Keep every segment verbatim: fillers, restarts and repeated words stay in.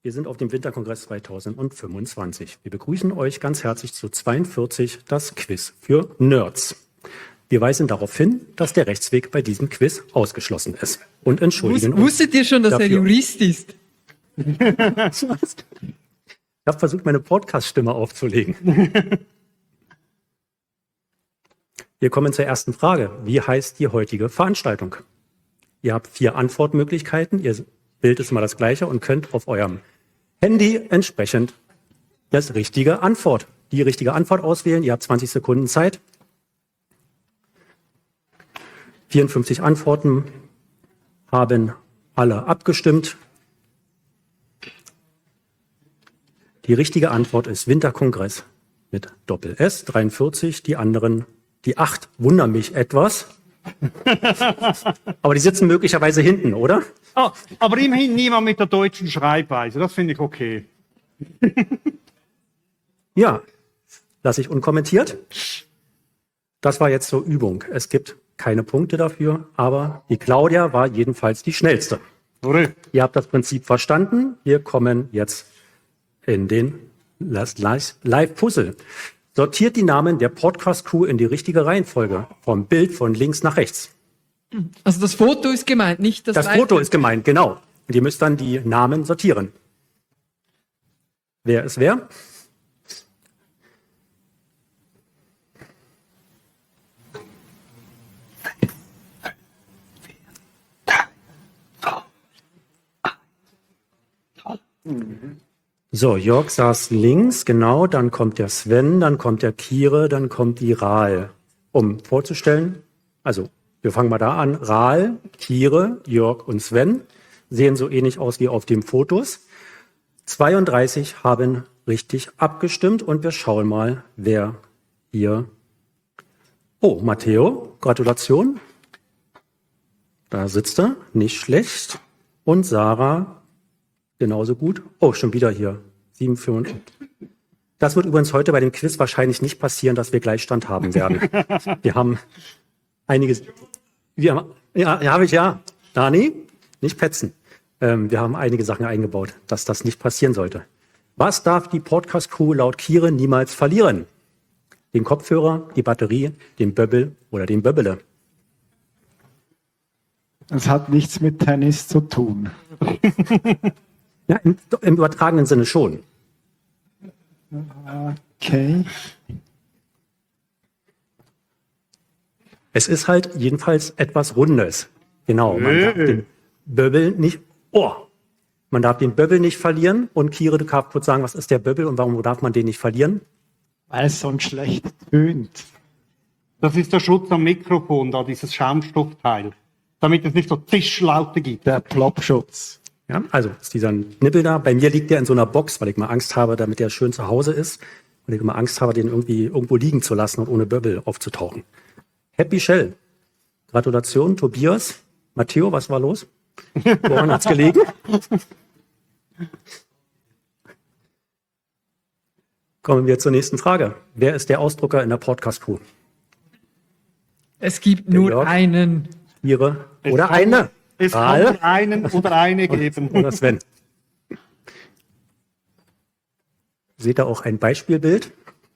Wir sind auf dem Winterkongress zweitausendfünfundzwanzig. Wir begrüßen euch ganz herzlich zu zweiundvierzig, das Quiz für Nerds. Wir weisen darauf hin, dass der Rechtsweg bei diesem Quiz ausgeschlossen ist. Und entschuldigen Wus- Wusstet ihr schon, dass dafür. er Jurist ist? Ich habe versucht, meine Podcast-Stimme aufzulegen. Wir kommen zur ersten Frage. Wie heißt die heutige Veranstaltung? Ihr habt vier Antwortmöglichkeiten. Ihr Bild ist immer das gleiche und könnt auf eurem Handy entsprechend das richtige Antwort, die richtige Antwort auswählen. Ihr habt zwanzig Sekunden Zeit. vierundfünfzig Antworten haben alle abgestimmt. Die richtige Antwort ist Winterkongress mit Doppel-S, dreiundvierzig. Die anderen, die acht, wundern mich etwas. Aber die sitzen möglicherweise hinten, oder? Ah, aber immerhin niemand mit der deutschen Schreibweise. Das finde ich okay. Ja, lasse ich unkommentiert. Das war jetzt zur Übung. Es gibt keine Punkte dafür, aber die Claudia war jedenfalls die schnellste. Oder? Ihr habt das Prinzip verstanden. Wir kommen jetzt in den Live-Puzzle. Sortiert die Namen der Podcast-Crew in die richtige Reihenfolge, vom Bild von links nach rechts. Also das Foto ist gemeint, nicht das Das Live- Foto ist gemeint, genau. Und ihr müsst dann die Namen sortieren. Wer ist wer? So, Jörg saß links, genau, dann kommt der Sven, dann kommt der Kire, dann kommt die Rahl. Um vorzustellen, also wir fangen mal da an, Rahl, Kire, Jörg und Sven sehen so ähnlich aus wie auf den Fotos. zweiunddreißig haben richtig abgestimmt und wir schauen mal, wer hier... Oh, Matteo, Gratulation. Da sitzt er, nicht schlecht. Und Sarah... genauso gut. Oh, schon wieder hier. sieben, fünf. Das wird übrigens heute bei dem Quiz wahrscheinlich nicht passieren, dass wir Gleichstand haben werden. Wir haben einiges. Wir haben, ja, ja, habe ich ja. Dani, nicht petzen. Ähm, wir haben einige Sachen eingebaut, dass das nicht passieren sollte. Was darf die Podcast-Crew laut Kire niemals verlieren? Den Kopfhörer, die Batterie, den Böbbel oder den Böbbele? Das hat nichts mit Tennis zu tun. Ja, im, im übertragenen Sinne schon. Okay. Es ist halt jedenfalls etwas Rundes. Genau, man darf den Böbbel nicht, oh, man darf den Böbbel nicht verlieren. Und Kire, du kannst kurz sagen, was ist der Böbbel und warum darf man den nicht verlieren? Weil es sonst schlecht tönt. Das ist der Schutz am Mikrofon, da dieses Schaumstoffteil. Damit es nicht so Zischlaute gibt. Der Plopschutz. Ja, also ist dieser Nippel da. Bei mir liegt der in so einer Box, weil ich mal Angst habe, damit der schön zu Hause ist. Und ich immer Angst habe, den irgendwie irgendwo liegen zu lassen und ohne Böbbel aufzutauchen. Happy Shell. Gratulation, Tobias. Matteo, was war los? Woran hat's gelegen? Kommen wir zur nächsten Frage. Wer ist der Ausdrucker in der Podcast-Crew? Es gibt nur Jörg. einen. Ihre Es oder kann- eine? Es kann Rahl nur einen oder eine geben. oder Sven? Seht ihr auch ein Beispielbild?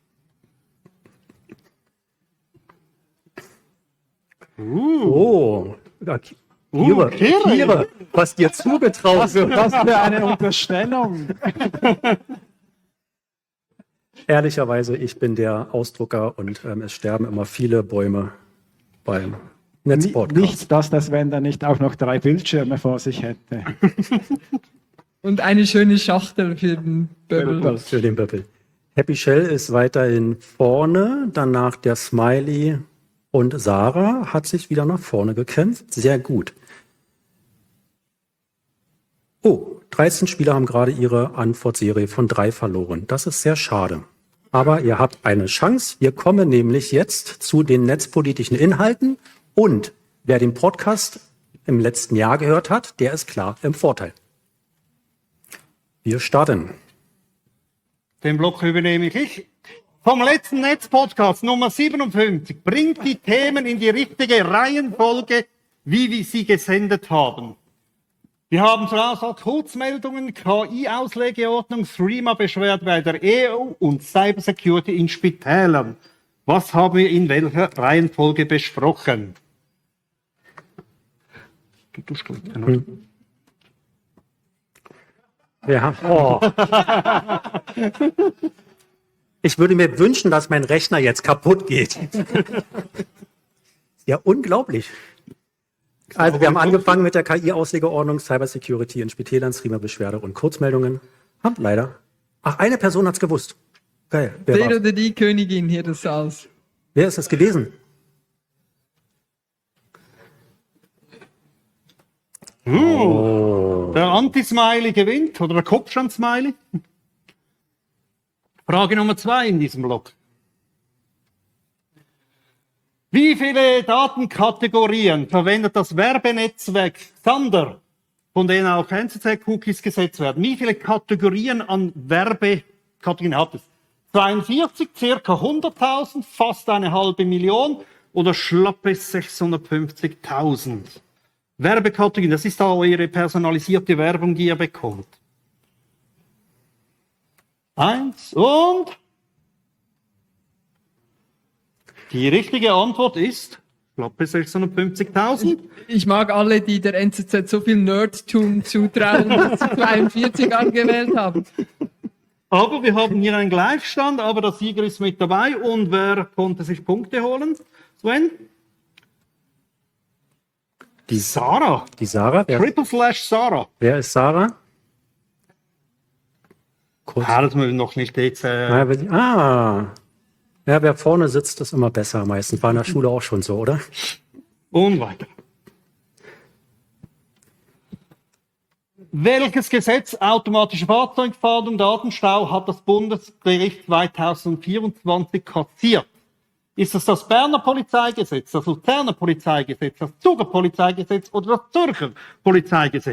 Oh, ja, Ki- Kire, Uh, Kire. Kire, was dir zugetraut wird. Was für eine Unterstellung. Ehrlicherweise, ich bin der Ausdrucker und ähm, es sterben immer viele Bäume beim Ni- Netzpodcast. Nicht, dass das Sven dann nicht auch noch drei Bildschirme vor sich hätte. Und eine schöne Schachtel für den Böbbel. Für den Böppel. Happy Shell ist weiterhin vorne, danach der Smiley und Sarah hat sich wieder nach vorne gekämpft. Sehr gut. Oh, dreizehn Spieler haben gerade ihre Antwortserie von drei verloren. Das ist sehr schade. Aber ihr habt eine Chance. Wir kommen nämlich jetzt zu den netzpolitischen Inhalten. Und wer den Podcast im letzten Jahr gehört hat, der ist klar im Vorteil. Wir starten. Den Block übernehme ich. ich. Vom letzten Netzpodcast Nummer siebenundfünfzig. Bringt die Themen in die richtige Reihenfolge, wie wir sie gesendet haben. Wir haben zur Auswahl Kurzmeldungen, K I-Auslegeordnung, Threema-Beschwerde bei der E U und Cybersecurity in Spitälern. Was haben wir in welcher Reihenfolge besprochen? Hm. Ja, oh. Ich würde mir wünschen, dass mein Rechner jetzt kaputt geht. Ja, unglaublich. Also wir haben angefangen mit der K I-Auslegeordnung, Cybersecurity in Spitälern, Threema-Beschwerde und Kurzmeldungen. Haben leider. Ach, eine Person hat's gewusst. Geil. Wer Der war's? oder die Königin hier des Saals. Wer ist das gewesen? Oh. Der Anti-Smiley gewinnt oder der Kopfstand-Smiley. Frage Nummer zwei in diesem Blog. Wie viele Datenkategorien verwendet das Werbenetzwerk Xandr, von denen auch N C Z-Cookies gesetzt werden? Wie viele Kategorien an Werbekategorien hat es? zweiundvierzig, circa hunderttausend, fast eine halbe Million oder schlappe sechshundertfünfzigtausend? Werbekategorien, das ist da eure personalisierte Werbung, die ihr bekommt. Eins und die richtige Antwort ist schlappe sechshundertfünfzigtausend. Ich mag alle, die der N Z Z so viel Nerdtum zutrauen, dass sie zweiundvierzig angewählt haben. Aber wir haben hier einen Gleichstand, aber der Sieger ist mit dabei. Und wer konnte sich Punkte holen? Sven? Die Sarah. Die Sarah? Wer, Triple Slash Sarah. wer ist Sarah? Kurz. Ja, das müssen wir noch nicht jetzt. Äh, Ah, wer- ah. Ja, wer vorne sitzt, ist immer besser meistens. War in der Schule auch schon so, oder? und weiter. Welches Gesetz automatische Fahrzeugfahndung, Datenstau hat das Bundesgericht zweitausendvierundzwanzig kassiert? Ist es das Berner Polizeigesetz, das Luzerner Polizeigesetz, das Zuger Polizeigesetz oder das Zürcher Polizeigesetz?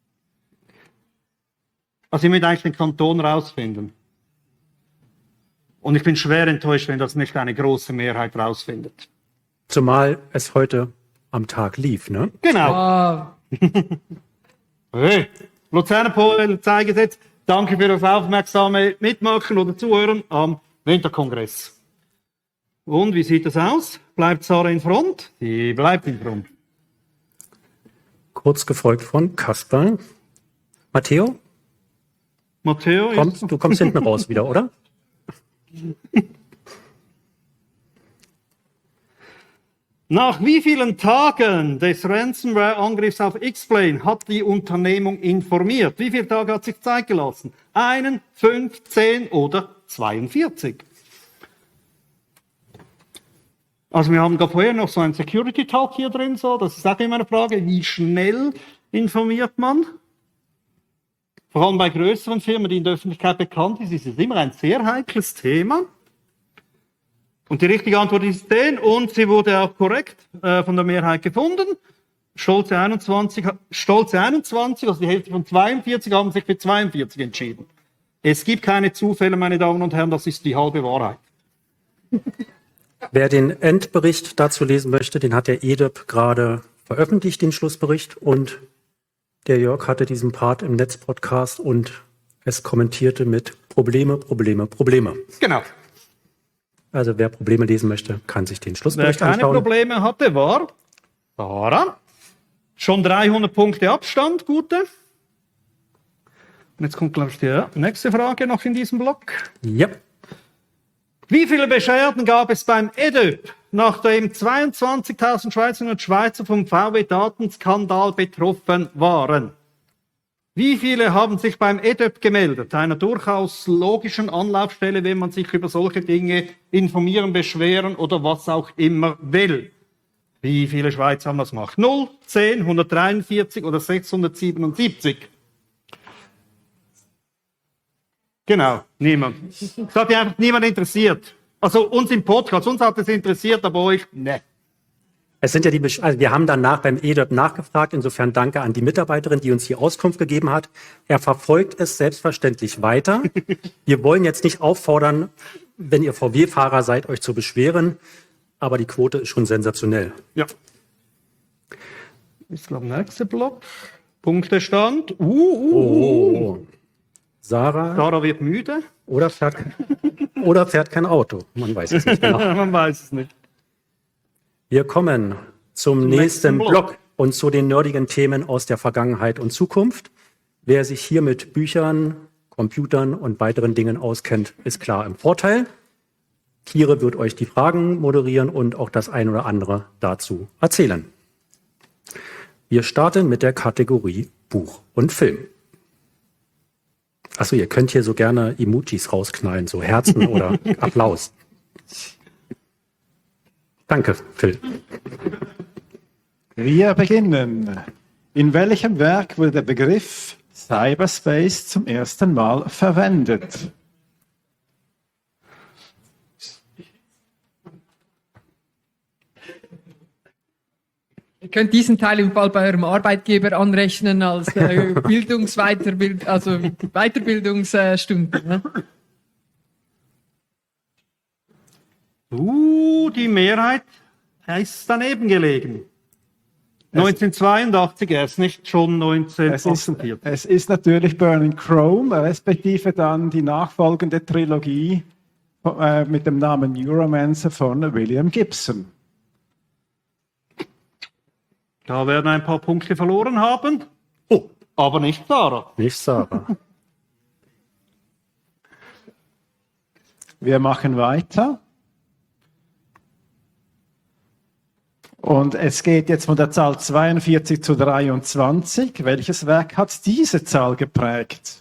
Also ich möchte eigentlich den Kanton rausfinden. Und ich bin schwer enttäuscht, wenn das nicht eine große Mehrheit rausfindet. Zumal es heute am Tag lief, ne? Genau. Ah, Hey, Luzerner Polizeigesetz, danke für das aufmerksame Mitmachen oder Zuhören am Winterkongress. Und wie sieht das aus? Bleibt Sarah in Front? Sie bleibt in Front. Kurz gefolgt von Kasper. Matteo, Matteo, kommst, du kommst hinten raus wieder, oder? nach wie vielen Tagen des Ransomware-Angriffs auf X-Plane hat die Unternehmung informiert? Wie viele Tage hat sich Zeit gelassen? Einen, fünf, zehn oder zweiundvierzig? Also wir haben gerade vorher noch so einen Security-Talk hier drin, so. Das ist auch immer eine Frage, wie schnell informiert man? Vor allem bei größeren Firmen, die in der Öffentlichkeit bekannt sind, ist es immer ein sehr heikles Thema. Und die richtige Antwort ist den, und sie wurde auch korrekt äh, von der Mehrheit gefunden. Stolze einundzwanzig, stolze einundzwanzig, also die Hälfte von zweiundvierzig, haben sich für zweiundvierzig entschieden. Es gibt keine Zufälle, meine Damen und Herren, das ist die halbe Wahrheit. Wer den Endbericht dazu lesen möchte, den hat der E D I P gerade veröffentlicht, den Schlussbericht. Und der Jörg hatte diesen Part im Netzpodcast und es kommentierte mit Probleme, Probleme, Probleme. Genau. Also wer Probleme lesen möchte, kann sich den Wer Schlussbericht keine anschauen. Probleme hatte, war Sarah. Schon dreihundert Punkte Abstand, gute. Und jetzt kommt, glaube ich, die nächste Frage noch in diesem Block. Ja. Wie viele Beschwerden gab es beim E D Ö P, nachdem zweiundzwanzigtausend Schweizerinnen und Schweizer vom V W-Datenskandal betroffen waren? Wie viele haben sich beim E D Ö P gemeldet? Einer durchaus logischen Anlaufstelle, wenn man sich über solche Dinge informieren, beschweren oder was auch immer will. Wie viele Schweizer haben das gemacht? null, zehn, hundertdreiundvierzig oder sechshundertsiebenundsiebzig? Genau, niemand. Das hat ja einfach niemand interessiert. Also uns im Podcast, uns hat es interessiert, aber euch, ne. Es sind ja die, Besch- also wir haben danach beim E D Ö P nachgefragt. Insofern danke an die Mitarbeiterin, die uns hier Auskunft gegeben hat. Er verfolgt es selbstverständlich weiter. Wir wollen jetzt nicht auffordern, wenn ihr V W-Fahrer seid, euch zu beschweren. Aber die Quote ist schon sensationell. Ja. Ist, glaube ich, der nächste Block. Punktestand. Uh, uh, uh. Oh. Sarah Sarah wird müde. oder fährt, oder fährt kein Auto. Man weiß es nicht genau. Man weiß es nicht. Wir kommen zum, Zum nächsten nächsten Block. Block und zu den nerdigen Themen aus der Vergangenheit und Zukunft. Wer sich hier mit Büchern, Computern und weiteren Dingen auskennt, ist klar im Vorteil. Kire wird euch die Fragen moderieren und auch das ein oder andere dazu erzählen. Wir starten mit der Kategorie Buch und Film. Achso, ihr könnt hier so gerne Emojis rausknallen, so Herzen oder Applaus. Danke, Phil. Wir beginnen. In welchem Werk wurde der Begriff Cyberspace zum ersten Mal verwendet? Ihr könnt diesen Teil im Fall bei eurem Arbeitgeber anrechnen als äh, Bildungsweiterbild, also Weiterbildungsstunden. Ne? Uh, die Mehrheit ist daneben gelegen. neunzehnhundertzweiundachtzig, er ist nicht schon Es ist, neunzehnhundertachtundvierzig. es ist natürlich Burning Chrome, respektive dann die nachfolgende Trilogie äh, mit dem Namen Neuromancer von William Gibson. Da werden ein paar Punkte verloren haben. Oh, aber nicht Sarah. Nicht Sarah. Wir machen weiter. Und es geht jetzt von der Zahl zweiundvierzig zu dreiundzwanzig. Welches Werk hat diese Zahl geprägt?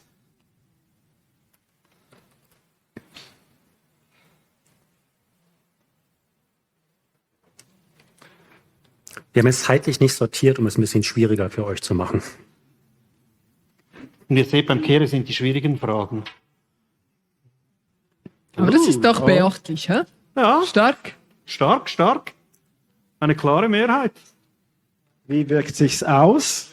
Wir haben es zeitlich nicht sortiert, um es ein bisschen schwieriger für euch zu machen. Und ihr seht, beim Kehre sind die schwierigen Fragen. Aber das ist doch beachtlich, hä? Ja, Stark. stark, stark. Eine klare Mehrheit. Wie wirkt sich's aus?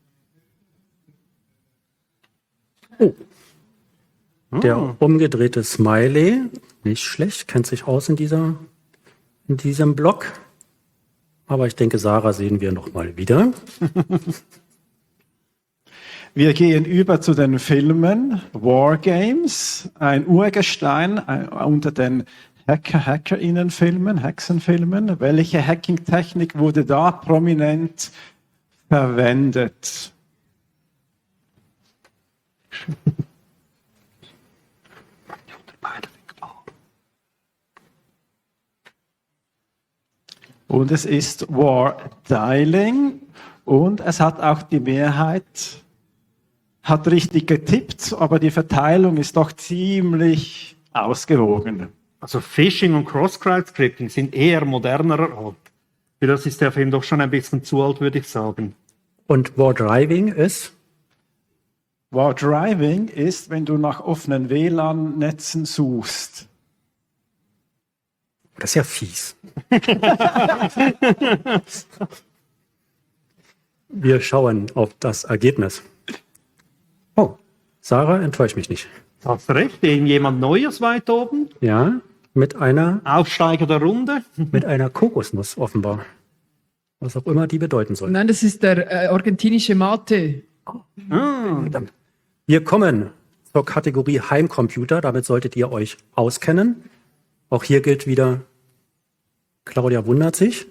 Der umgedrehte Smiley, nicht schlecht, kennt sich aus in, dieser, in diesem Block. Aber ich denke, Sarah sehen wir noch mal wieder. Wir gehen über zu den Filmen. War Games, ein Urgestein äh, unter den Hacker-Hackerinnen-Filmen, Hexenfilmen. Welche Hacking-Technik wurde da prominent verwendet? Und es ist War Dialing und es hat auch die Mehrheit, hat richtig getippt, aber die Verteilung ist doch ziemlich ausgewogen. Also Phishing und Cross-Scripting sind eher modernerer Art. Für das ist der Film doch schon ein bisschen zu alt, würde ich sagen. Und War Driving ist? War Driving ist, wenn du nach offenen W L A N-Netzen suchst. Das ist ja fies. Wir schauen auf das Ergebnis. Oh, Sarah, enttäuscht mich nicht. Hast recht, irgendjemand Neues weit oben. Ja, mit einer, Aufsteiger der Runde. mit einer Kokosnuss offenbar. Was auch immer die bedeuten soll. Nein, das ist der äh, argentinische Mate. Verdammt. Wir kommen zur Kategorie Heimcomputer. Damit solltet ihr euch auskennen. Auch hier gilt wieder, Claudia wundert sich.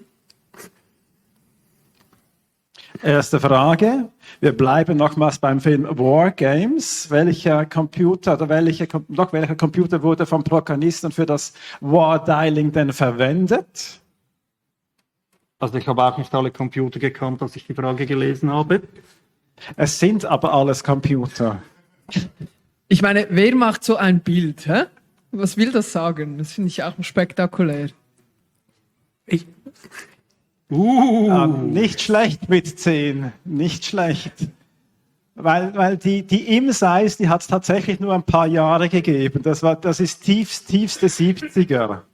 Erste Frage. Wir bleiben nochmals beim Film War Games. Welcher Computer oder welche, doch welcher Computer wurde vom Programmisten für das War Dialing denn verwendet? Also ich habe auch nicht alle Computer gekannt, als ich die Frage gelesen habe. Es sind aber alles Computer. Ich meine, wer macht so ein Bild? Hä? Was will das sagen? Das finde ich auch spektakulär. Ich, Uh, Ah, nicht schlecht mit zehn, nicht schlecht. Weil, weil die, die Im-Size, die hat es tatsächlich nur ein paar Jahre gegeben. Das, war, das ist tiefst, tiefste siebziger.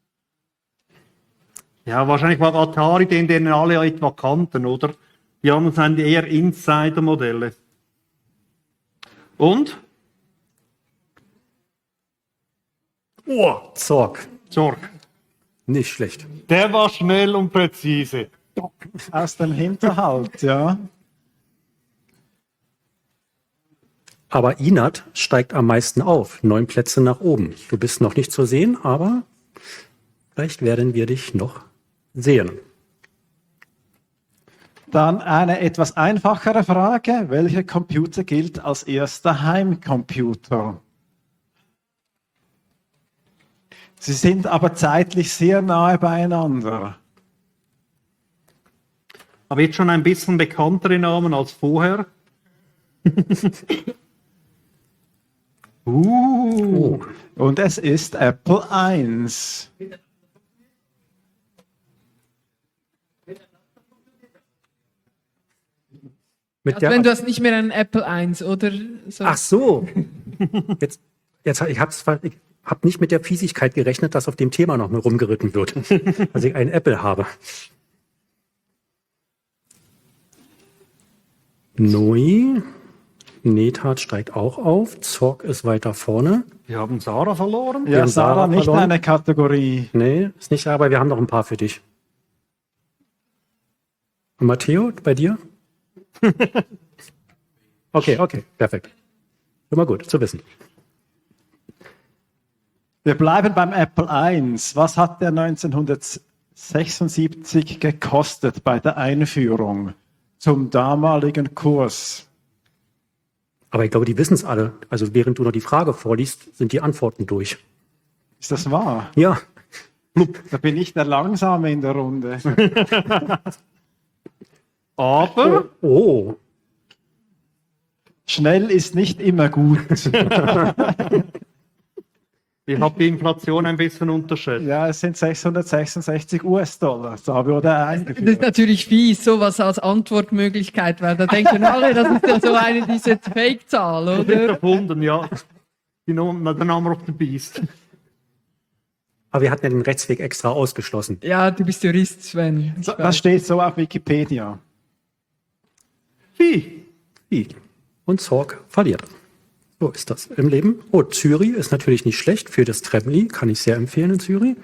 ja, wahrscheinlich war Atari den, den alle etwa kannten, oder? Die anderen sind eher Insider-Modelle. Und? oh, Zorg. Zorg. Nicht schlecht. Der war schnell und präzise. Aus dem Hinterhalt, ja. Aber Inat steigt am meisten auf, neun Plätze nach oben. Du bist noch nicht zu sehen, aber vielleicht werden wir dich noch sehen. Dann eine etwas einfachere Frage. Welcher Computer gilt als erster Heimcomputer? Sie sind aber zeitlich sehr nahe beieinander. Aber jetzt schon ein bisschen bekanntere Namen als vorher. uh. Und es ist Apple eins. Mit Also wenn du hast nicht mehr einen Apple eins, oder? So. Ach so. Jetzt, jetzt ich habe ich hab nicht mit der Fiesigkeit gerechnet, dass auf dem Thema noch mal rumgeritten wird, dass ich einen Apple habe. Neu. Nethat steigt auch auf. Zorg ist weiter vorne. Wir haben Sarah verloren. Ja, haben Sarah, Sarah nicht verloren. eine Kategorie. Nee, ist nicht, aber wir haben noch ein paar für dich. Und Matteo, bei dir? Okay, okay, perfekt. Immer gut zu wissen. Wir bleiben beim Apple eins. Was hat der neunzehnhundertsechsundsiebzig gekostet bei der Einführung zum damaligen Kurs? Aber ich glaube, die wissen es alle. Also während du noch die Frage vorliest, sind die Antworten durch. Ist das wahr? Ja. Da bin ich der Langsame in der Runde. Aber Oh. Schnell ist nicht immer gut. ich habe die Inflation ein bisschen unterschätzt. Ja, es sind sechshundertsechsundsechzig US-Dollar. Da wurde er Das ist eingeführt. natürlich fies, sowas als Antwortmöglichkeit, weil da denken alle, das ist ja so eine diese Fake-Zahl, Das ist oder? erfunden, ja. Die Nummer, the number of the beast. Aber wir hatten ja den Rechtsweg extra ausgeschlossen. Ja, du bist Jurist, Sven. Ich Das weiß. steht so auf Wikipedia. Wie? Wie? Und Zorg verliert. So ist das im Leben. Oh, Zürich ist natürlich nicht schlecht für das Tremli. Kann ich sehr empfehlen in Zürich.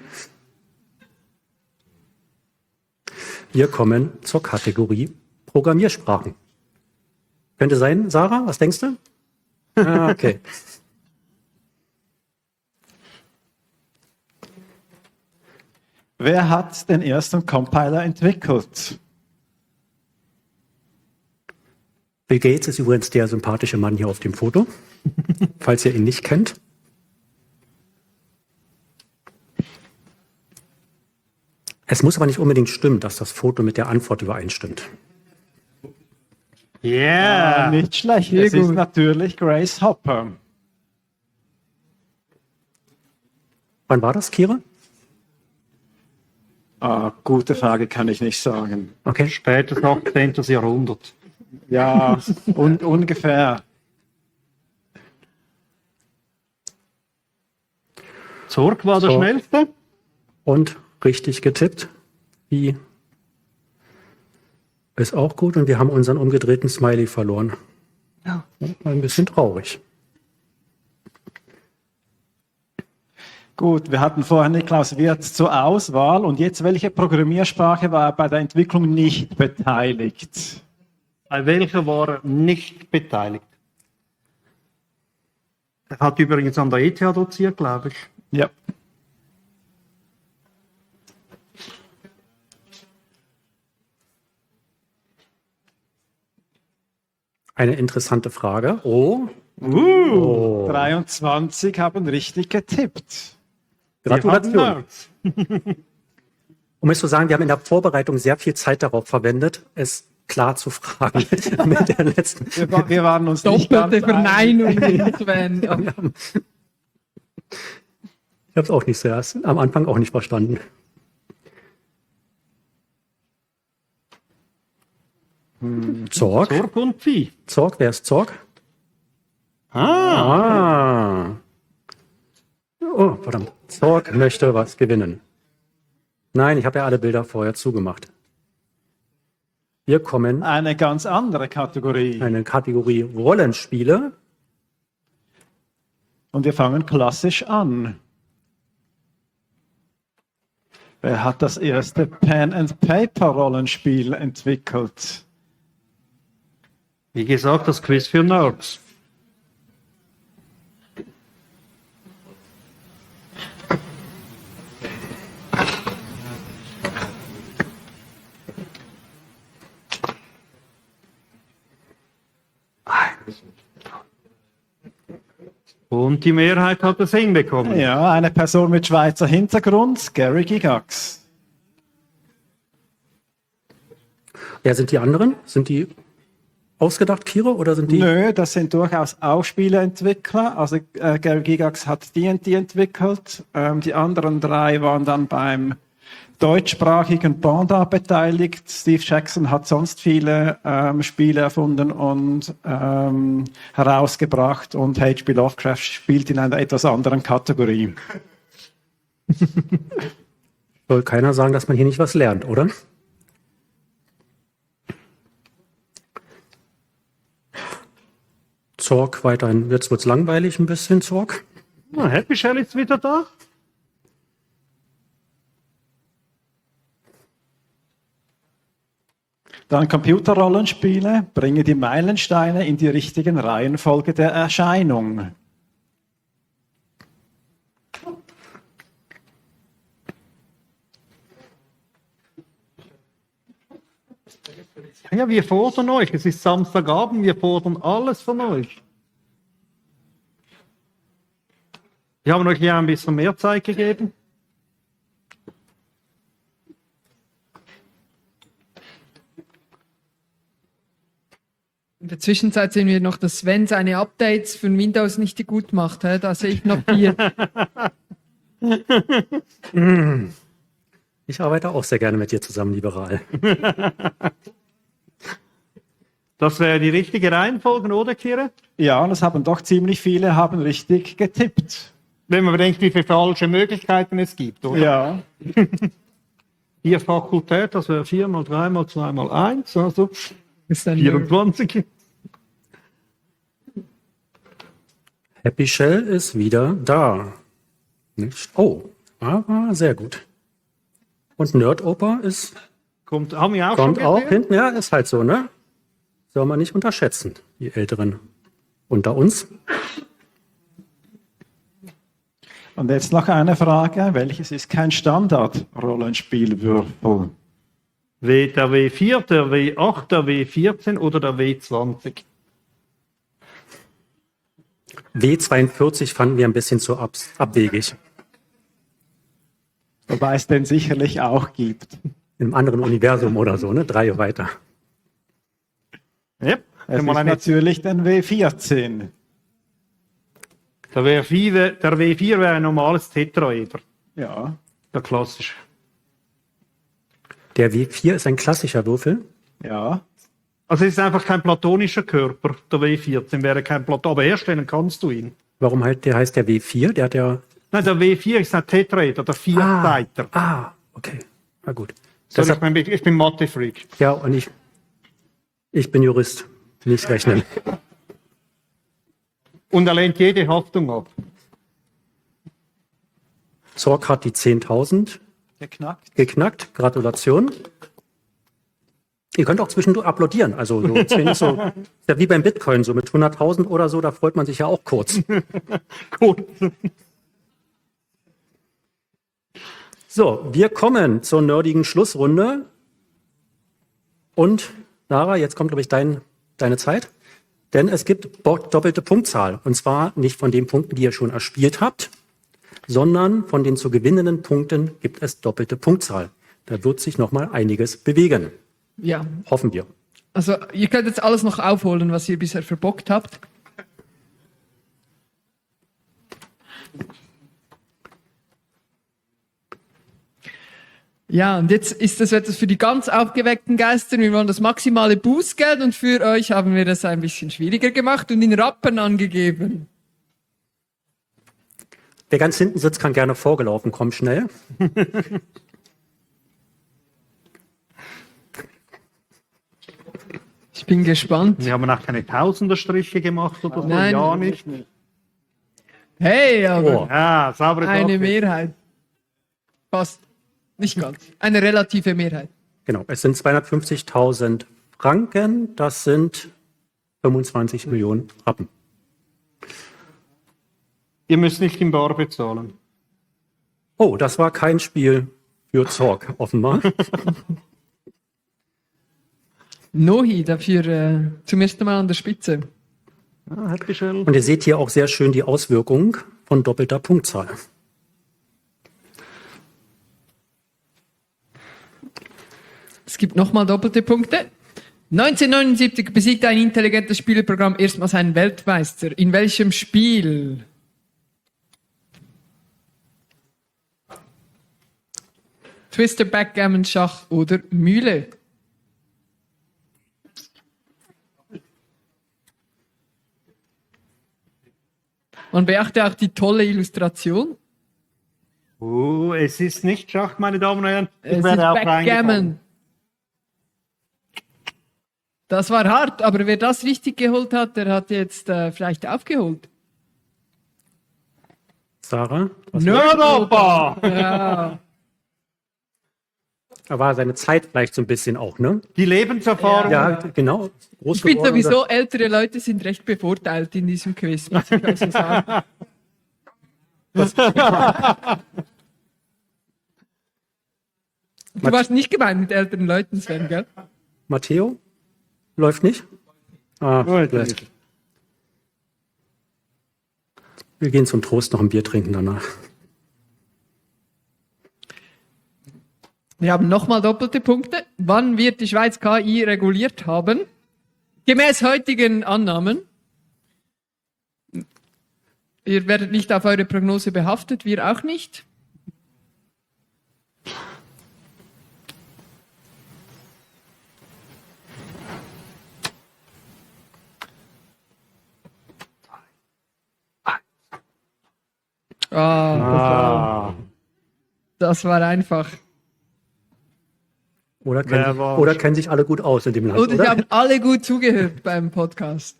Wir kommen zur Kategorie Programmiersprachen. Könnte sein, Sarah, was denkst du? Ah, okay. Wer hat den ersten Compiler entwickelt? Bill Gates ist übrigens der sympathische Mann hier auf dem Foto, falls ihr ihn nicht kennt. Es muss aber nicht unbedingt stimmen, dass das Foto mit der Antwort übereinstimmt. Yeah. Ah, nicht schlecht. Sehr Es ist gut. natürlich Grace Hopper. Wann war das, Kira? Ah, gute Frage, kann ich nicht sagen. Okay. Spätes achtzehnten. Jahrhundert. Ja, un ungefähr. Zorg war der So. schnellste. Und richtig getippt. Wie ist auch gut. Und wir haben unseren umgedrehten Smiley verloren. Ja. Ein bisschen traurig. Gut, wir hatten vorher Niklaus Wirth zur Auswahl. Und jetzt, welche Programmiersprache war bei der Entwicklung nicht beteiligt? Bei welcher war er nicht beteiligt? Er hat übrigens an der E T H doziert, glaube ich. Ja. Eine interessante Frage. Oh, Uh, dreiundzwanzig haben richtig getippt. Gratulation. Wir haben Nerds. Um es zu sagen, wir haben in der Vorbereitung sehr viel Zeit darauf verwendet, es klar zu fragen mit der letzten. Wir, wa- wir waren uns nicht Doppelte ganz einig. Verneinung, Sven. Ja. Ich habe es auch nicht zuerst, am Anfang auch nicht verstanden. Zorg. Zorg und Phi. Zorg, wer ist Zorg? Ah. Ah. Oh, verdammt. Zorg möchte was gewinnen. Nein, ich habe ja alle Bilder vorher zugemacht. Wir kommen Eine ganz andere Kategorie. in eine Kategorie Rollenspiele. Und wir fangen klassisch an. Wer hat das erste Pen-and-Paper-Rollenspiel entwickelt? Wie gesagt, das Quiz für Nerds. Und die Mehrheit hat es hinbekommen. Ja, eine Person mit Schweizer Hintergrund, Gary Gygax. Ja, sind die anderen? Sind die ausgedacht, Kira, oder sind die? Nö, das sind durchaus auch Spieleentwickler. Also äh, Gary Gygax hat D und D entwickelt. Ähm, die anderen drei waren dann beim deutschsprachigen Panda beteiligt. Steve Jackson hat sonst viele ähm, Spiele erfunden und ähm, herausgebracht, und H P Lovecraft spielt in einer etwas anderen Kategorie. Soll keiner sagen, dass man hier nicht was lernt, oder? Zorg weiterhin. Jetzt wird's langweilig ein bisschen, Zorg. Na, Happy Shell ist wieder da. Dann Computerrollenspiele, bringe die Meilensteine in die richtigen Reihenfolge der Erscheinung. Ja, wir fordern euch. Es ist Samstagabend, wir fordern alles von euch. Wir haben euch ja ein bisschen mehr Zeit gegeben. In der Zwischenzeit sehen wir noch, dass Sven seine Updates für Windows nicht gut macht. hä? Da sehe ich noch vier. Ich arbeite auch sehr gerne mit dir zusammen, liberal. Das wäre die richtige Reihenfolge, oder, Kira? Ja, das haben doch ziemlich viele haben richtig getippt. Wenn man bedenkt, wie viele falsche Möglichkeiten es gibt, oder? Ja. Vier Fakultät, das wäre vier mal drei mal zwei mal eins, also Ist dann vierundzwanzig. Happy Shell ist wieder da. Nicht? Oh, aber sehr gut. Und Nerdoper ist, Kommt, haben wir auch kommt schon auch gesehen? hinten. Ja, ist halt so, ne? Soll man nicht unterschätzen, die Älteren unter uns. Und jetzt noch eine Frage, welches ist kein Standard-Rollenspielwürfel? W, der W vier, der W acht, der W vierzehn oder der W zwanzig? W zweiundvierzig fanden wir ein bisschen zu ab abwegig. Wobei es den sicherlich auch gibt. In einem anderen Universum oder so, ne? Drei weiter. Ja, Es ist mal eine, natürlich den W vierzehn. der, W vier, der W vier wäre ein normales Tetraeder, Ja. der klassische. Der W vier ist ein klassischer Würfel. Ja. Also es ist einfach kein platonischer Körper, der W vierzehn wäre kein Platon, aber herstellen kannst du ihn. Warum halt, der heißt der W vier? Der hat ja. Nein, der W vier ist ein Tetraeder, der Vierseiter. Ah, okay. Na gut. So, Deshalb, ich bin, ich bin Mathe-Freak. ja, und ich, ich bin Jurist. Nicht rechnen. Und er lehnt jede Haftung ab. Zorg hat die zehntausend Geknackt. geknackt. Gratulation. Ihr könnt auch zwischendurch applaudieren. Also so, zehn ist so, ist ja wie beim Bitcoin, so mit hunderttausend oder so, da freut man sich ja auch kurz. Gut. So, wir kommen zur nerdigen Schlussrunde. Und, Lara, jetzt kommt, glaube ich, dein, deine Zeit. Denn es gibt bo- doppelte Punktzahl. Und zwar nicht von den Punkten, die ihr schon erspielt habt, sondern von den zu gewinnenden Punkten gibt es doppelte Punktzahl. Da wird sich noch mal einiges bewegen. Ja, Hoffen wir. also ihr könnt jetzt alles noch aufholen, was ihr bisher verbockt habt. Ja, und jetzt ist das etwas für die ganz aufgeweckten Geister. Wir wollen das maximale Bußgeld und für euch haben wir das ein bisschen schwieriger gemacht und in Rappen angegeben. Wer ganz hinten sitzt, kann gerne vorgelaufen kommen, schnell. Ich bin gespannt. Wir haben auch keine Tausenderstriche gemacht oder so. Nein. Ja, nicht. Hey, aber Oh. Ja, saubere eine Sache. Mehrheit. Fast. Nicht ganz. Eine relative Mehrheit. Genau, es sind zweihundertfünfzigtausend Franken, das sind fünfundzwanzig Millionen Rappen. Ihr müsst nicht in Bar bezahlen. Oh, das war kein Spiel für Zorg, offenbar. Nohi dafür äh, zum ersten Mal an der Spitze. Ah, Happy Shell. Und ihr seht hier auch sehr schön die Auswirkung von doppelter Punktzahl. Es gibt nochmal doppelte Punkte. neunzehnhundertneunundsiebzig besiegte ein intelligentes Spieleprogramm erstmals einen Weltmeister. In welchem Spiel? Twister, Backgammon, Schach oder Mühle? Man beachte auch die tolle Illustration. Oh, es ist nicht Schach, meine Damen und Herren. Ich Es ist werde auch reingefallen. Backgammon. Das war hart, aber wer das richtig geholt hat, der hat jetzt äh, vielleicht aufgeholt. Sarah? Was Nerdopper! Ja. Da war seine Zeit vielleicht so ein bisschen auch, ne? Die Lebenserfahrung. Ja, genau. Groß Ich finde geworden. sowieso, ältere Leute sind recht bevorteilt in diesem Quiz, muss ich also sagen. Du warst nicht gemeint mit älteren Leuten, Sven, gell? Matteo? Läuft nicht? Ah, Gut. vielleicht. Wir gehen zum Trost noch ein Bier trinken danach. Wir haben nochmal doppelte Punkte. Wann wird die Schweiz K I reguliert haben? Gemäß heutigen Annahmen. Ihr werdet nicht auf eure Prognose behaftet, wir auch nicht. Ah, das war, das war einfach. Oder Wer kennen, war's? oder kennen sich alle gut aus in dem Land, Oder sie oder? haben alle gut zugehört beim Podcast.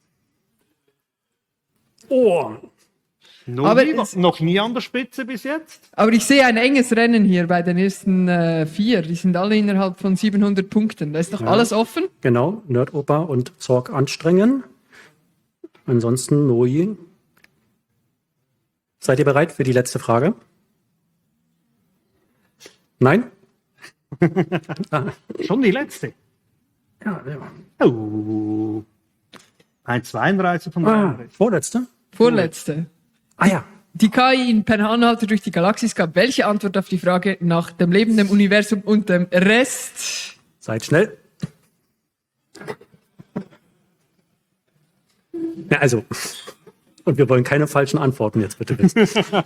Oh, Noch, Aber nie, es- noch nie an der Spitze bis jetzt. Aber ich sehe ein enges Rennen hier bei den ersten äh, vier. Die sind alle innerhalb von siebenhundert Punkten. Da ist noch alles offen. genau. Nerdoper und Zorg anstrengen. Ansonsten Noi. Seid ihr bereit für die letzte Frage? Nein? Schon die letzte. Ja, ja. Oh. Ein zweiunddreißig von Ah, dreiunddreißig. vorletzte? Vorletzte. Ah ja. Die K I in Per Anhalter durch die Galaxis gab welche Antwort auf die Frage nach dem Leben, dem Universum und dem Rest? Seid schnell. Ja, also. Und wir wollen keine falschen Antworten jetzt bitte wissen.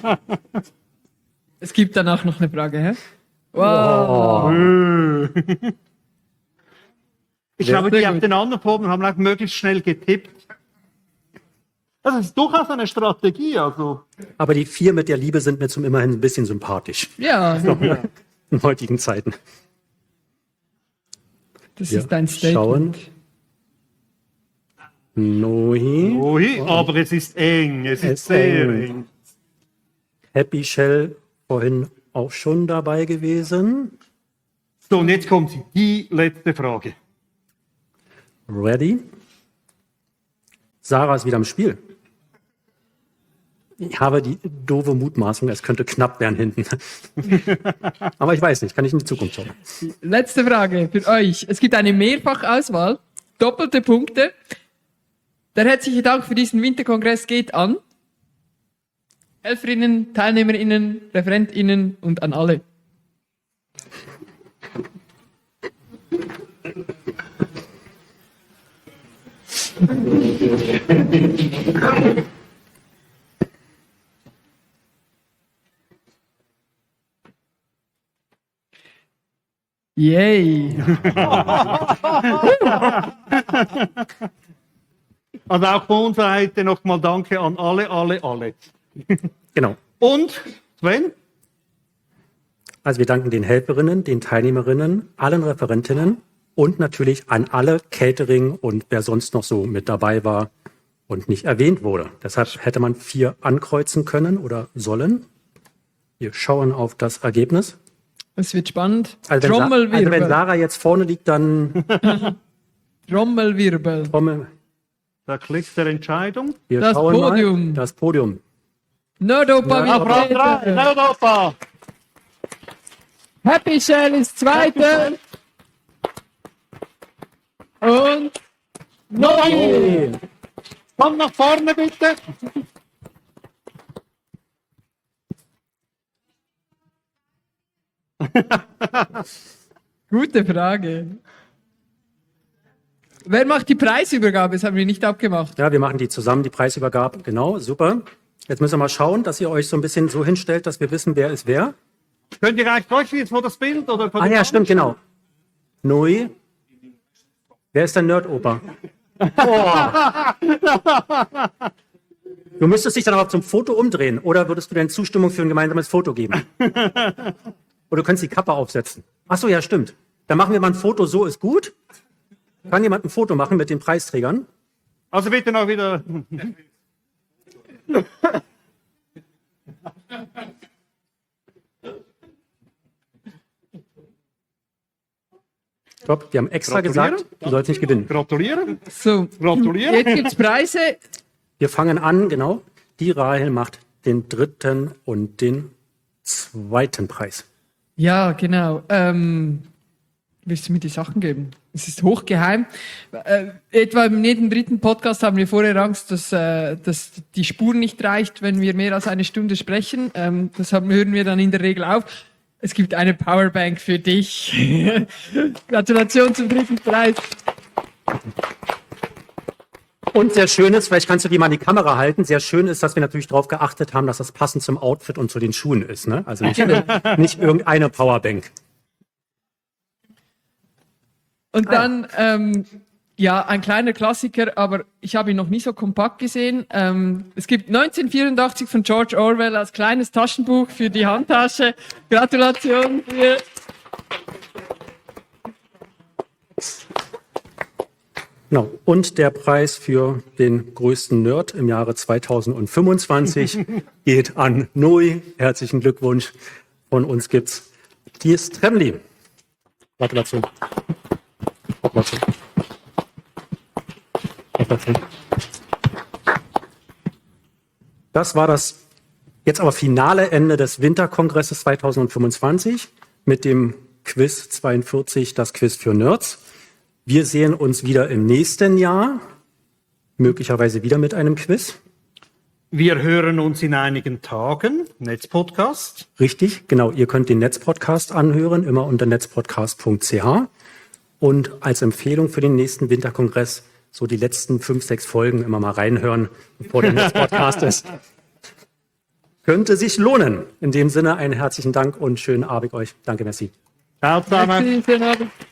Es gibt danach noch eine Frage, hä? Wow. Ich Sehr glaube, die gut. auf den anderen Proben haben auch möglichst schnell getippt. Das ist durchaus eine Strategie. Also. Aber die vier mit der Liebe sind mir zum immerhin ein bisschen sympathisch Ja, in heutigen Zeiten. das Wir ist ein Statement. schauen. Noi. Ui, aber es ist eng. Es Es ist sehr eng. eng. Happy Shell vorhin auch schon dabei gewesen. So, und jetzt kommt sie. Die letzte Frage. Ready? Sarah ist wieder im Spiel. Ich habe die doofe Mutmaßung, es könnte knapp werden hinten. Aber ich weiß nicht, kann ich in die Zukunft schauen. Letzte Frage für euch. Es gibt eine Mehrfachauswahl, doppelte Punkte. Der herzliche Dank für diesen Winterkongress geht an Helferinnen, TeilnehmerInnen, ReferentInnen und an alle. Yay! Also auch von unserer Seite nochmal Danke an alle, alle, alle. Genau. Und Sven? Also wir danken den Helferinnen, den Teilnehmerinnen, allen Referentinnen und natürlich an alle Catering und wer sonst noch so mit dabei war und nicht erwähnt wurde. Deshalb hätte man vier ankreuzen können oder sollen. Wir schauen auf das Ergebnis. Es wird spannend. Also wenn, Sa also wenn Trommelwirbel. Sarah jetzt vorne liegt, dann Trommelwirbel. Trommel. Der Klick der Entscheidung. Wir Das schauen Podium. Mal. Das Podium. Nerdopa Ja, wird Applaus drei. Dritter. Nerdopper. Happy Shell ist Zweiter. Und Noi. Komm nach vorne, bitte. Gute Frage. Wer macht die Preisübergabe? Das haben wir nicht abgemacht. Ja, wir machen die zusammen, die Preisübergabe. Genau, super. Jetzt müssen wir mal schauen, dass ihr euch so ein bisschen so hinstellt, dass wir wissen, wer ist wer. Könnt ihr gleich durchgehen jetzt vor das Bild? Oder vor Ah den ja, Namen? stimmt, genau. Nui. Wer ist der Nerd-Opa? Oh. Du müsstest dich dann aber zum Foto umdrehen. Oder würdest du denn Zustimmung für ein gemeinsames Foto geben? Oder du könntest die Kappe aufsetzen. Ach so, ja, stimmt. Dann machen wir mal ein Foto, so ist gut. Kann jemand ein Foto machen mit den Preisträgern? Also bitte noch wieder. Top, wir haben extra Gratuliere. gesagt, du sollst nicht gewinnen. Gratulieren. So, Gratuliere. jetzt gibt es Preise. Wir fangen an, genau. Die Rahel macht den dritten und den zweiten Preis. Ja, genau. Ähm, willst du mir die Sachen geben? Es ist hochgeheim. Äh, etwa in jedem dritten Podcast haben wir vorher Angst, dass, äh, dass die Spur nicht reicht, wenn wir mehr als eine Stunde sprechen. Ähm, deshalb hören wir dann in der Regel auf. Es gibt eine Powerbank für dich. Gratulation zum dritten Preis. Und sehr schön ist, vielleicht kannst du die mal in die Kamera halten, sehr schön ist, dass wir natürlich darauf geachtet haben, dass das passend zum Outfit und zu den Schuhen ist. Ne? Also nicht, nicht irgendeine Powerbank. Und dann, ähm, ja, ein kleiner Klassiker, aber ich habe ihn noch nie so kompakt gesehen. Ähm, es gibt neunzehnhundertvierundachtzig von George Orwell als kleines Taschenbuch für die Handtasche. Gratulation. Für Genau. Und der Preis für den größten Nerd im Jahre zweitausendfünfundzwanzig geht an Nui. Herzlichen Glückwunsch. Von uns gibt's die Stremli. Gratulation. Gratulation. Gratulation. Das war das jetzt aber finale Ende des Winterkongresses zweitausendfünfundzwanzig mit dem Quiz zweiundvierzig, das Quiz für Nerds. Wir sehen uns wieder im nächsten Jahr, möglicherweise wieder mit einem Quiz. Wir hören uns in einigen Tagen. Netzpodcast. Richtig, genau. Ihr könnt den Netzpodcast anhören, immer unter netzpodcast punkt c h. Und als Empfehlung für den nächsten Winterkongress so die letzten fünf, sechs Folgen immer mal reinhören, bevor der Netzpodcast ist. Könnte sich lohnen. In dem Sinne einen herzlichen Dank und schönen Abend euch. Danke, merci. Ciao zusammen. Schönen Abend.